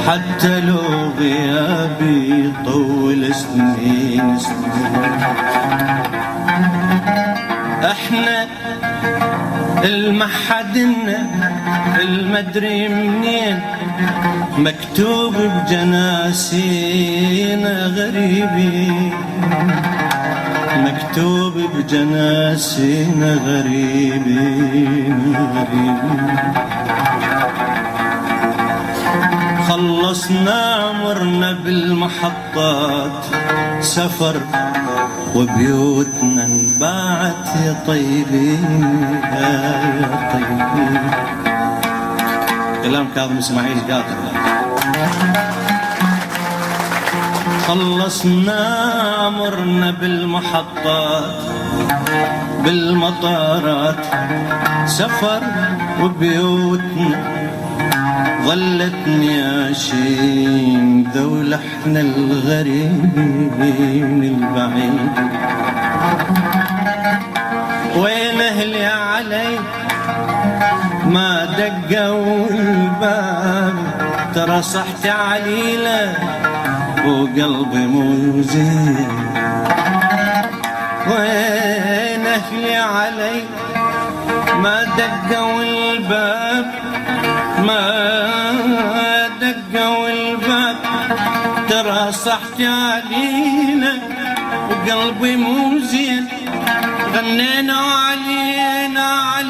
حتى لو غيابي طول سنين سنين. احنا المحدنا المدري منين مكتوب بجناسينا غريبين، مكتوب بجناسينا غريبين غريبين. خلصنا مرنا بالمحطات سفر وبيوتنا انباعت يا طيبين يا طيبين. كلام كاظم اسماعيل قاطع. خلصنا مرنا بالمحطات بالمطارات سفر وبيوتنا ظلت نياشين ذو لحن الغريبين البعيد. وين اهلي علي ما دقوا الباب، ترى صحت عليله وقلبي مو زين. وين اهلي علي ما دقوا الباب، ما دقوا الباب، ترى صحت علينا وقلبي مو زين. غنينا علينا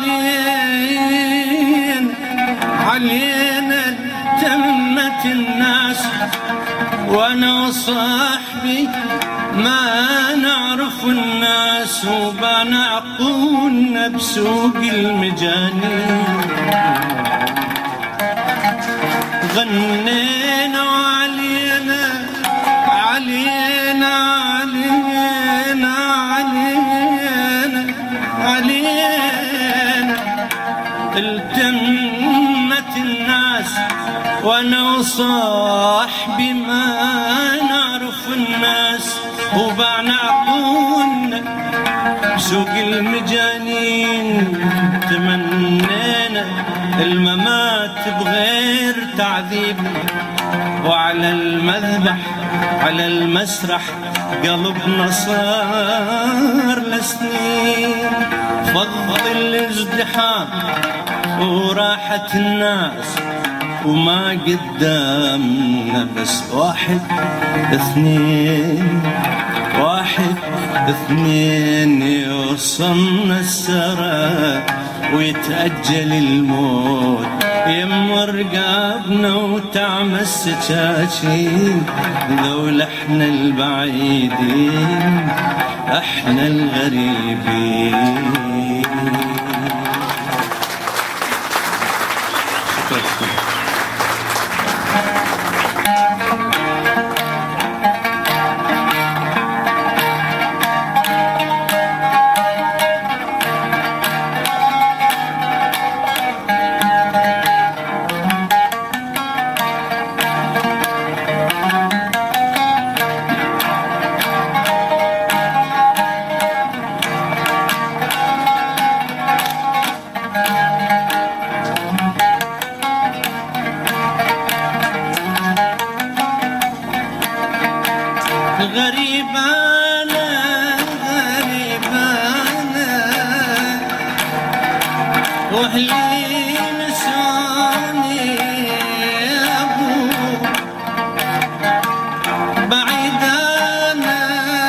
علينا علينا تمت الناس، وانا وصاحبي ما نعرف الناس وبنعقونا بسوق المجانين. غنينا علينا علينا علينا علينا علينا التمت الناس، وانا وصاحبي ما نعرف الناس وبنعقونا بسوق المجانين. تمنينا الممات بغير تعذيب، وعلى المذبح على المسرح قلبنا صار لسنين. فضل الازدحام وراحت الناس وما قدامنا بس واحد اثنين، واحد اثنين يوصلنا السرى ويتأجل الموت يم رقابنا وتعمى السكاكين. لولا احنا البعيدين احنا الغريبين. غريبانا غريبانا واهلي نسوني ابو بعيدانا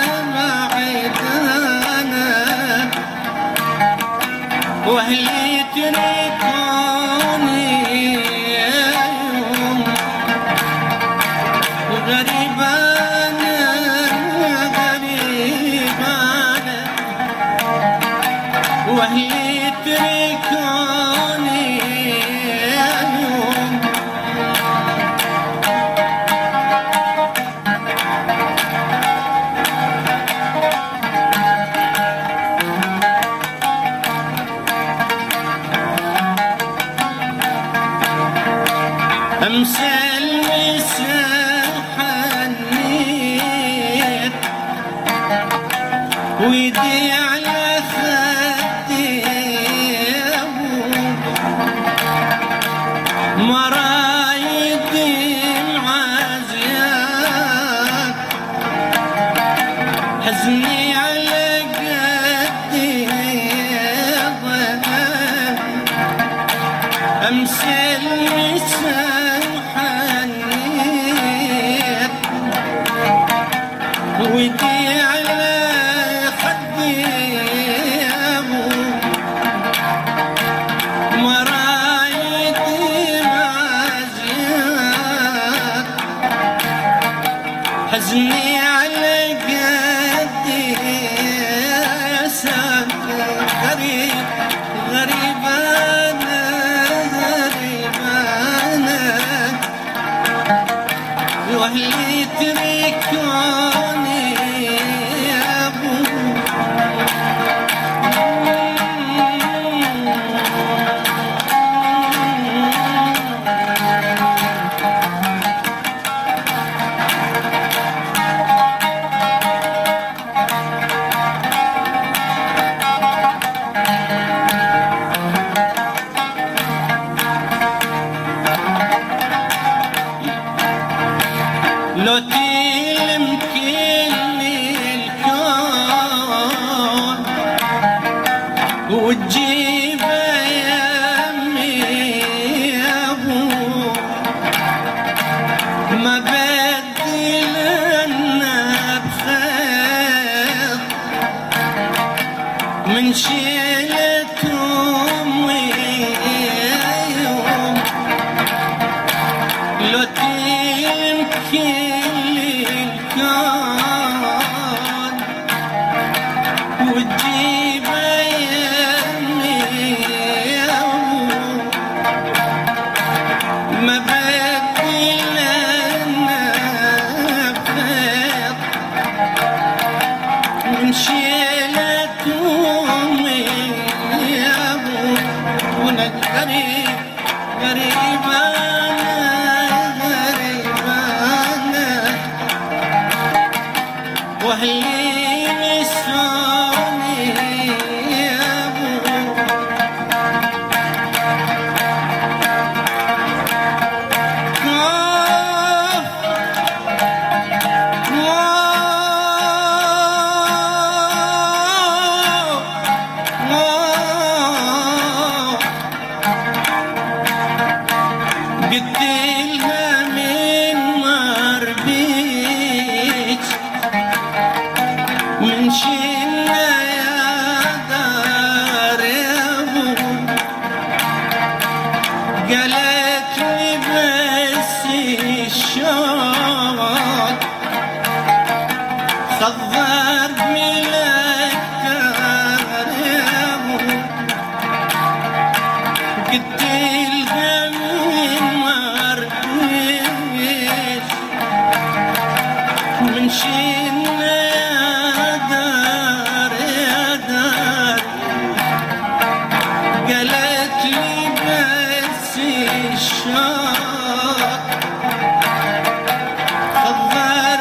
بعيدانا واهلي تركوني يوم غريبانا واهلي تركوني يوم امس المساء حنيت ويدي على خدي مرايد حزني على قدي يا ساكن غريب غريب أنا غريب أنا وأهلي تركوني يا أبو لو تلمكني الكون وتجيب يمي يا ابو ما بدلنا بخير من شيلة امي يوم لو تلمكني وتجيب يمي يا أبو ما بدلنا بخير من شيلة أمي يا أبو ولك غريب غريب وأهلي نسوني يا أبو قلت لها من مربيك من شيلنا يا دار يا ابو قالت لي بس الشوق خضر بملكتر يا ابو قلت لها من مربيش من شيلنا قالت لي بس الشوق خضر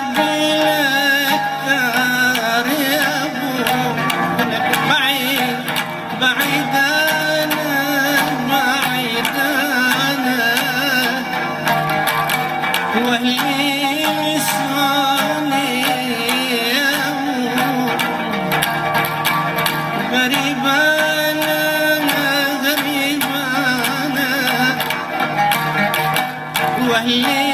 بالاكتار يا ابو لك بعيد بعيد انا بعيد انا واهلي نسوني يا ابو غريب غريب أنا وأهلي